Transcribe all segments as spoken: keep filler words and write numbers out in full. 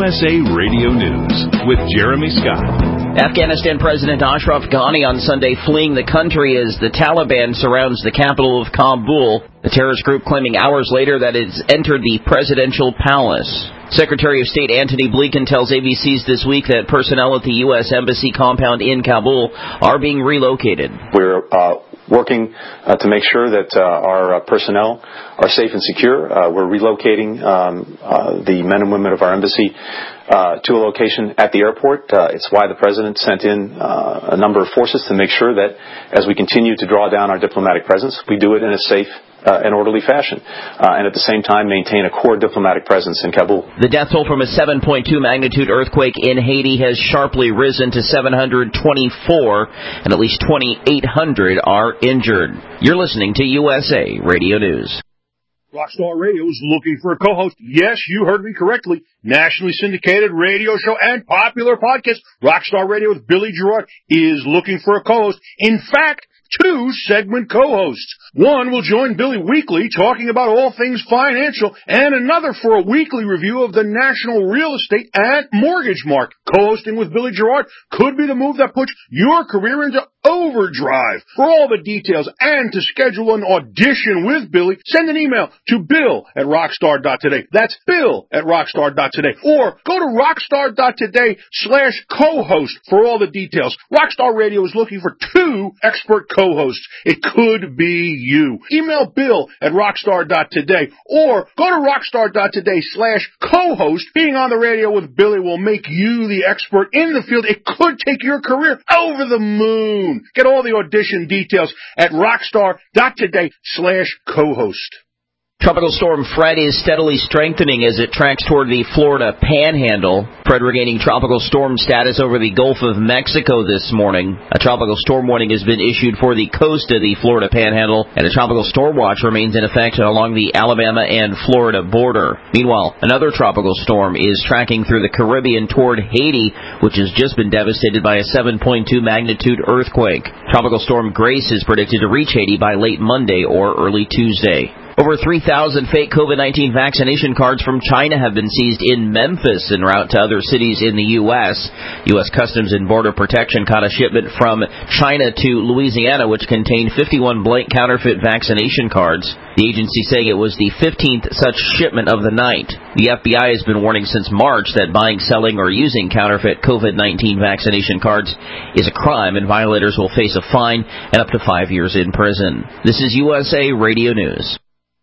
S A Radio News with Jeremy Scott. Afghanistan President Ashraf Ghani on Sunday fleeing the country as the Taliban surrounds the capital of Kabul. The terrorist group claiming hours later that it's entered the presidential palace. Secretary of State Antony Blinken tells A B C's This Week that personnel at the U S Embassy compound in Kabul are being relocated. We're uh, working uh, to make sure that uh, our uh, personnel are safe and secure. Uh, we're relocating um, uh, the men and women of our embassy uh, to a location at the airport. Uh, it's why the President sent in uh, a number of forces to make sure that as we continue to draw down our diplomatic presence, we do it in a safe Uh, an orderly fashion, uh, and at the same time maintain a core diplomatic presence in Kabul. The death toll from a seven point two magnitude earthquake in Haiti has sharply risen to seven hundred twenty-four, and at least twenty-eight hundred are injured. You're listening to U S A Radio News. Rockstar Radio is looking for a co-host. Yes, you heard me correctly. Nationally syndicated radio show and popular podcast. Rockstar Radio with Billy Gerard is looking for a co-host. In fact, two segment co-hosts. One will join Billy weekly talking about all things financial, and another for a weekly review of the national real estate and mortgage market. Co-hosting with Billy Gerard could be the move that puts your career into overdrive. For all the details and to schedule an audition with Billy, send an email to bill at rockstar dot today. That's bill at rockstar dot today. Or go to rockstar dot today slash co-host for all the details. Rockstar Radio is looking for two expert co-hosts. It could be you. Email bill at rockstar dot today or go to rockstar dot today slash co-host. Being on the radio with Billy will make you the expert in the field. It could take your career over the moon. Get all the audition details at rockstar dot today slash co-host. Tropical storm Fred is steadily strengthening as it tracks toward the Florida Panhandle. Fred regaining tropical storm status over the Gulf of Mexico this morning. A tropical storm warning has been issued for the coast of the Florida Panhandle, and a tropical storm watch remains in effect along the Alabama and Florida border. Meanwhile, another tropical storm is tracking through the Caribbean toward Haiti, which has just been devastated by a seven point two magnitude earthquake. Tropical storm Grace is predicted to reach Haiti by late Monday or early Tuesday. Over three thousand fake COVID nineteen vaccination cards from China have been seized in Memphis en route to other cities in the U S. U S Customs and Border Protection caught a shipment from China to Louisiana which contained fifty-one blank counterfeit vaccination cards. The agency saying it was the fifteenth such shipment of the night. The F B I has been warning since March that buying, selling, or using counterfeit COVID nineteen vaccination cards is a crime and violators will face a fine and up to five years in prison. This is U S A Radio News.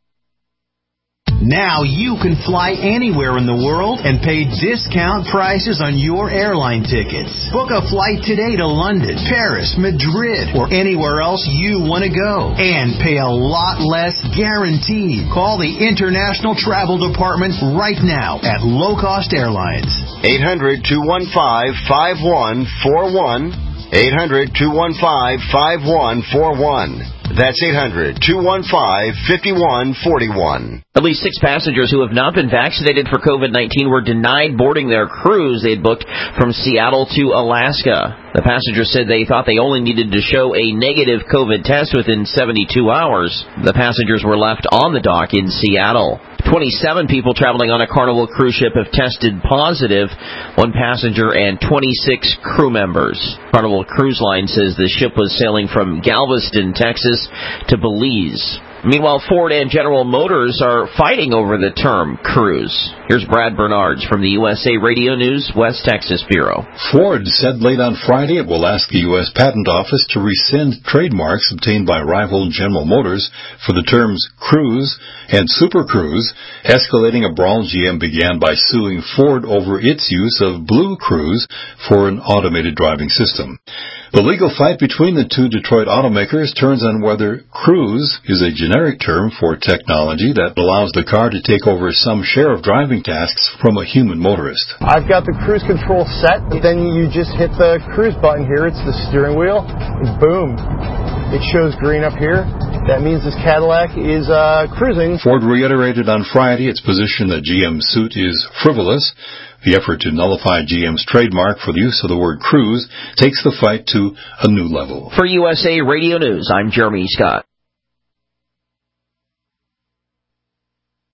Now you can fly anywhere in the world and pay discount prices on your airline tickets. Book a flight today to London, Paris, Madrid, or anywhere else you want to go. And pay a lot less guaranteed. Call the International Travel Department right now at Low Cost Airlines. eight hundred, two one five, five one four one. eight hundred, two one five, five one four one. That's eight hundred, two one five, five one four one. At least six passengers who have not been vaccinated for COVID nineteen were denied boarding their cruise they had booked from Seattle to Alaska. The passengers said they thought they only needed to show a negative COVID test within seventy-two hours. The passengers were left on the dock in Seattle. twenty-seven people traveling on a Carnival cruise ship have tested positive, one passenger and twenty-six crew members. Carnival Cruise Line says the ship was sailing from Galveston, Texas to Belize. Meanwhile, Ford and General Motors are fighting over the term cruise. Here's Brad Bernards from the U S A Radio News West Texas Bureau. Ford said late on Friday it will ask the U S Patent Office to rescind trademarks obtained by rival General Motors for the terms cruise and Super Cruise, escalating a brawl G M began by suing Ford over its use of Blue Cruise for an automated driving system. The legal fight between the two Detroit automakers turns on whether cruise is a generic term for technology that allows the car to take over some share of driving tasks from a human motorist. I've got the cruise control set, but then you just hit the cruise button here. It's the steering wheel, and boom, it shows green up here. That means this Cadillac is uh, cruising. Ford reiterated on Friday its position that G M's suit is frivolous. The effort to nullify G M's trademark for the use of the word cruise takes the fight to a new level. For U S A Radio News, I'm Jeremy Scott.